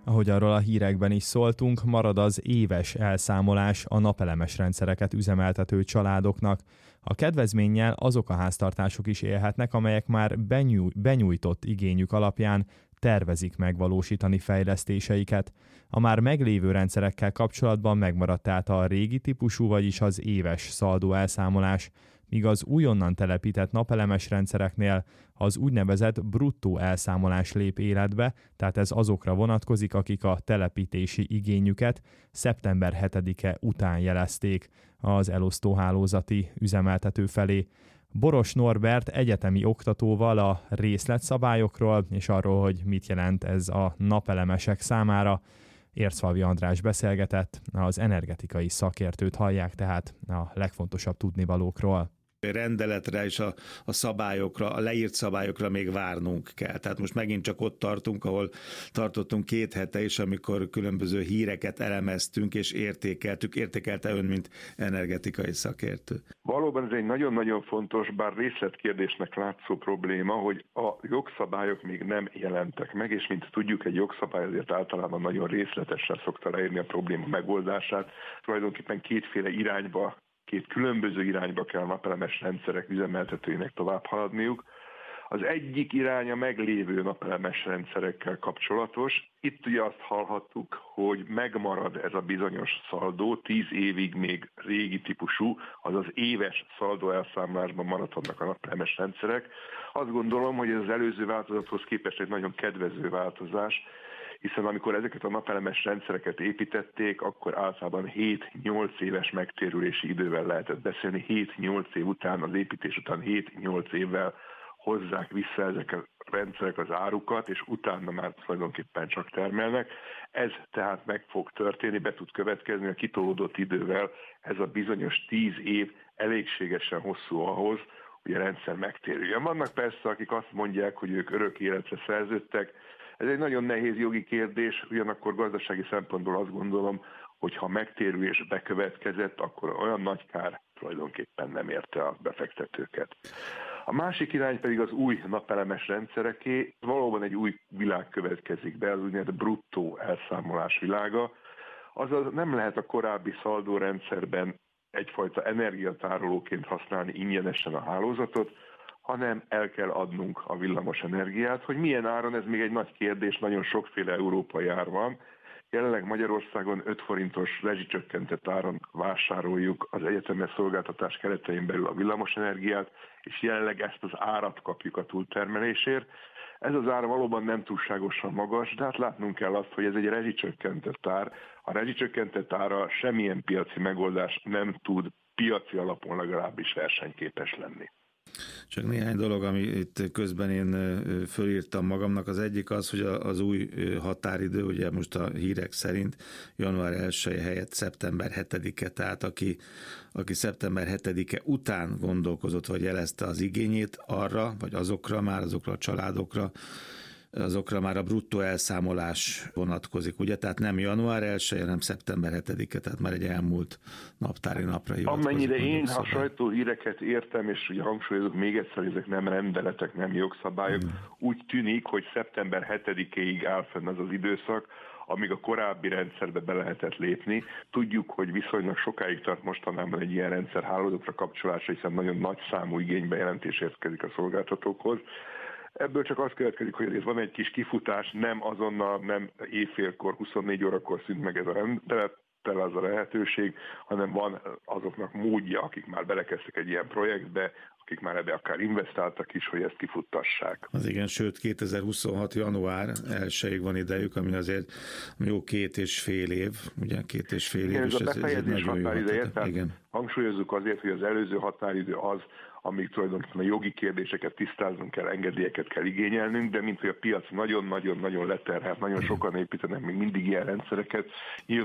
Ahogy arról a hírekben is szóltunk, marad az éves elszámolás a napelemes rendszereket üzemeltető családoknak. A kedvezménnyel azok a háztartások is élhetnek, amelyek már benyújtott igényük alapján tervezik megvalósítani fejlesztéseiket. A már meglévő rendszerekkel kapcsolatban megmaradt tehát a régi típusú, vagyis az éves szaldó elszámolás, míg az újonnan telepített napelemes rendszereknél az úgynevezett bruttó elszámolás lép életbe, tehát ez azokra vonatkozik, akik a telepítési igényüket szeptember 7-e után jelezték az elosztóhálózati üzemeltető felé. Boros Norbert egyetemi oktatóval a részletszabályokról és arról, hogy mit jelent ez a napelemesek számára, Ércfalvi András beszélgetett, az energetikai szakértőt hallják tehát a legfontosabb tudnivalókról. Rendeletre és a szabályokra, a leírt szabályokra még várnunk kell. Tehát most megint csak ott tartunk, ahol tartottunk 2 hete is, amikor különböző híreket elemeztünk és értékelte ön, mint energetikai szakértő. Valóban ez egy nagyon-nagyon fontos, bár részletkérdésnek látszó probléma, hogy a jogszabályok még nem jelentek meg, és mint tudjuk, egy jogszabály azért általában nagyon részletesen szokta leírni a probléma megoldását. Tulajdonképpen 2 különböző irányba kell a napelemes rendszerek üzemeltetőinek tovább haladniuk. Az egyik irány a meglévő napelemes rendszerekkel kapcsolatos. Itt ugye azt hallhattuk, hogy megmarad ez a bizonyos szaldó, 10 évig még régi típusú, azaz éves szaldó elszámolásban maradhatnak a napelemes rendszerek. Azt gondolom, hogy ez az előző változathoz képest egy nagyon kedvező változás, hiszen amikor ezeket a napelemes rendszereket építették, akkor általában 7-8 éves megtérülési idővel lehetett beszélni. 7-8 év után, az építés után 7-8 évvel hozzák vissza ezek a rendszerek az árukat, és utána már tulajdonképpen csak termelnek. Ez tehát meg fog történni, be tud következni a kitolódott idővel. Ez a bizonyos 10 év elégségesen hosszú ahhoz, hogy a rendszer megtérüljön. Vannak persze, akik azt mondják, hogy ők örök életre szerződtek. Ez egy nagyon nehéz jogi kérdés, ugyanakkor gazdasági szempontból azt gondolom, hogy ha megtérülés bekövetkezett, akkor olyan nagy kár tulajdonképpen nem érte a befektetőket. A másik irány pedig az új napelemes rendszereké. Valóban egy új világ következik be, az úgynevezett bruttó elszámolás világa. Azaz nem lehet a korábbi szaldórendszerben egyfajta energiatárolóként használni ingyenesen a hálózatot, hanem el kell adnunk a villamos energiát. Hogy milyen áron, ez még egy nagy kérdés, nagyon sokféle európai ár van. Jelenleg Magyarországon 5 forintos rezsicsökkentett áron vásároljuk az egyetemes szolgáltatás keretein belül a villamos energiát, és jelenleg ezt az árat kapjuk a túltermelésért. Ez az ár valóban nem túlságosan magas, de hát látnunk kell azt, hogy ez egy rezsicsökkentett ár. A rezsicsökkentett ára semmilyen piaci megoldás nem tud piaci alapon legalábbis versenyképes lenni. Csak néhány dolog, ami itt közben én fölírtam magamnak. Az egyik az, hogy az új határidő, ugye most a hírek szerint január 1 helyett szeptember 7-e, tehát aki szeptember 7-e után gondolkozott, vagy jelezte az igényét arra, vagy azokra a családokra, azokra már a bruttó elszámolás vonatkozik, ugye? Tehát nem január 1, hanem szeptember 7-e, tehát már egy elmúlt naptári napra hivatkozik. Amennyire én a sajtóhíreket értem, és ugye hangsúlyozok még egyszer, hogy ezek nem rendeletek, nem jogszabályok, úgy tűnik, hogy szeptember 7-éig áll fenn az az időszak, amíg a korábbi rendszerbe be lehetett lépni. Tudjuk, hogy viszonylag sokáig tart mostanában egy ilyen rendszer hálózatra kapcsolása, hiszen nagyon nagy számú igénybejelentés érkezik a szolgáltatókhoz. Ebből csak az következik, hogy azért van egy kis kifutás, nem azonnal, nem éjfélkor, 24 órakor szűnt meg ez a rendelettel az a lehetőség, hanem van azoknak módja, akik már belekezdtek egy ilyen projektbe, akik már ebbe akár investáltak is, hogy ezt kifuttassák. Az igen, sőt 2026. január 1-ig van idejük, ami azért jó 2,5 év, ugye 2,5 év. Igen, ez a befejezés határideje, tehát hangsúlyozzuk azért, hogy az előző határidő az, amíg tulajdonképpen a jogi kérdéseket tisztáznunk kell, engedélyeket kell igényelnünk, de mint hogy a piac nagyon-nagyon-nagyon leterhelt, nagyon sokan építenek még mindig ilyen rendszereket, nyilván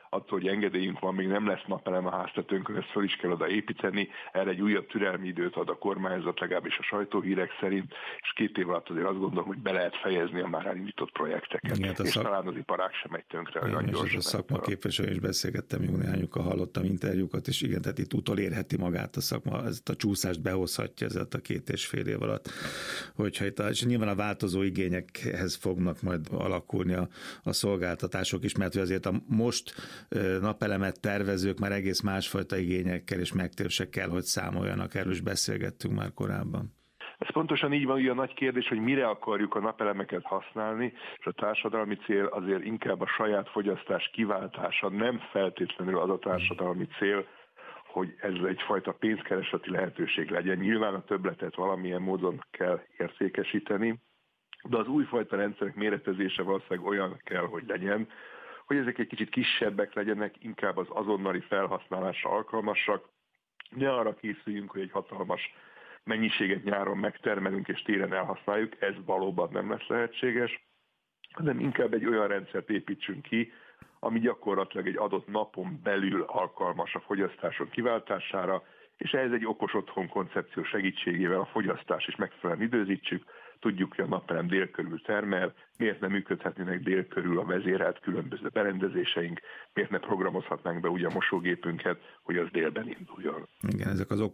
attól, hogy engedélyünk van, még nem lesz napelem a háztetőnkön, ezt föl is kell oda építeni, erre egy újabb türelmi időt ad a kormányzat, legalábbis a sajtóhírek szerint, és 2 év alatt azért azt gondolom, hogy be lehet fejezni a már elindított projekteket, igen, és talán az iparág sem megy tönkre olyan gyorsan. A szakmaképviselőn is beszélgettem, jó néhányukkal hallottam interjúkat, és igen, tehát itt utolérheti magát a szakma, ezt a csúszást behozhatja ezzel a 2,5 év alatt, hogyha itt és nyilván a változó igényekhez fognak majd alakulni a szolgáltatások is, mert azért a most napelemet tervezők már egész másfajta igényekkel és megtérésekkel, hogy számoljanak, erről is beszélgettünk már korábban. Ez pontosan így van, ugye a nagy kérdés, hogy mire akarjuk a napelemeket használni, és a társadalmi cél azért inkább a saját fogyasztás kiváltása, nem feltétlenül az a társadalmi cél, hogy ez egyfajta pénzkeresleti lehetőség legyen. Nyilván a többletet valamilyen módon kell értékesíteni, de az újfajta rendszerek méretezése valószínűleg olyan kell, hogy legyen, hogy ezek egy kicsit kisebbek legyenek, inkább az azonnali felhasználásra alkalmasak. Ne arra készüljünk, hogy egy hatalmas mennyiséget nyáron megtermelünk és télen elhasználjuk, ez valóban nem lesz lehetséges, hanem inkább egy olyan rendszert építsünk ki, ami gyakorlatilag egy adott napon belül alkalmas a fogyasztások kiváltására, és ehhez egy okos otthon koncepció segítségével a fogyasztást is megfelelően időzítsük, tudjuk, hogy a napelem dél körül termel, miért nem működhetnének dél körül a vezérelt különböző berendezéseink, miért ne programozhatnánk be ugye a mosógépünket, hogy az délben induljon. Igen, ezek az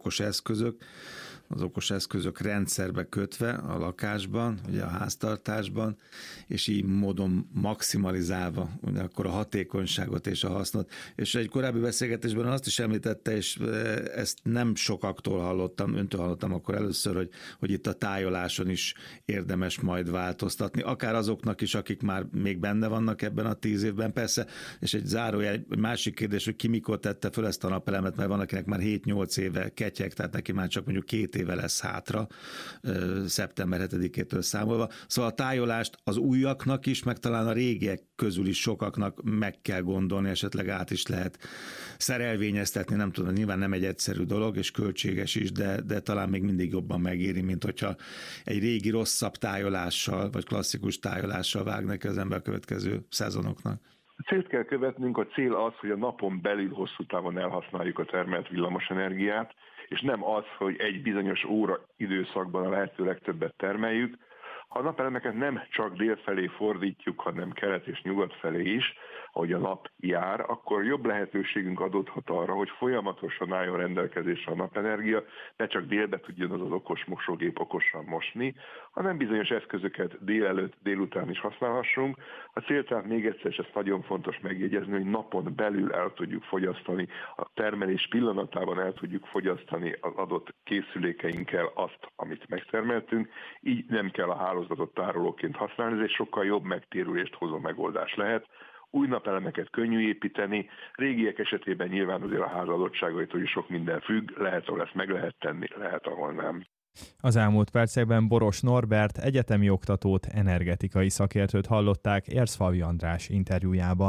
okos eszközök rendszerbe kötve a lakásban, ugye a háztartásban, és így módon maximalizálva ugye akkor a hatékonyságot és a hasznot. És egy korábbi beszélgetésben azt is említette, és ezt nem sokaktól hallottam, öntől hallottam akkor először, hogy itt a tájoláson is érdemes majd változtatni, akár azoknak is, akik már még benne vannak ebben a 10 évben, persze, és egy zárójel, egy másik kérdés, hogy ki mikor tette föl ezt a napelemet, mert van, akinek már 7-8 éve ketyeg, tehát neki már csak mondjuk 2 éve lesz hátra, szeptember 7-től számolva. Szóval a tájolást az újaknak is, meg talán a régiek közül is sokaknak meg kell gondolni, esetleg át is lehet szerelvényeztetni, nem tudom, nyilván nem egy egyszerű dolog, és költséges is, de talán még mindig jobban megéri, mint hogyha egy régi rosszabb tájolással, vagy klasszikus tájolással vág neki az ember a következő szezonoknak. A célt kell követnünk, a cél az, hogy a napon belül hosszú távon elhasználjuk a termelt villamosenergiát, és nem az, hogy egy bizonyos óra időszakban a lehető legtöbbet termeljük. Ha a napelemeket nem csak dél felé fordítjuk, hanem kelet és nyugat felé is, ahogy a nap jár, akkor jobb lehetőségünk adódhat arra, hogy folyamatosan álljon rendelkezésre a napenergia, ne csak délbe tudjon az okos mosógép okosan mosni, hanem bizonyos eszközöket délelőtt, délután is használhassunk. A cél tehát még egyszer, és ezt nagyon fontos megjegyezni, hogy napon belül el tudjuk fogyasztani, a termelés pillanatában el tudjuk fogyasztani az adott készülékeinkkel azt, amit megtermeltünk, így nem kell a hálózatot tárolóként használni, ez egy sokkal jobb megtérülést hozó megoldás lehet. Új napelemeket könnyű építeni, régiek esetében nyilván azért a ház adottságaitól is sok minden függ, lehet, ahol ezt meg lehet tenni, lehet, ahol nem. Az elmúlt percekben Boros Norbert egyetemi oktatót, energetikai szakértőt hallották Érszfalvi András interjújában.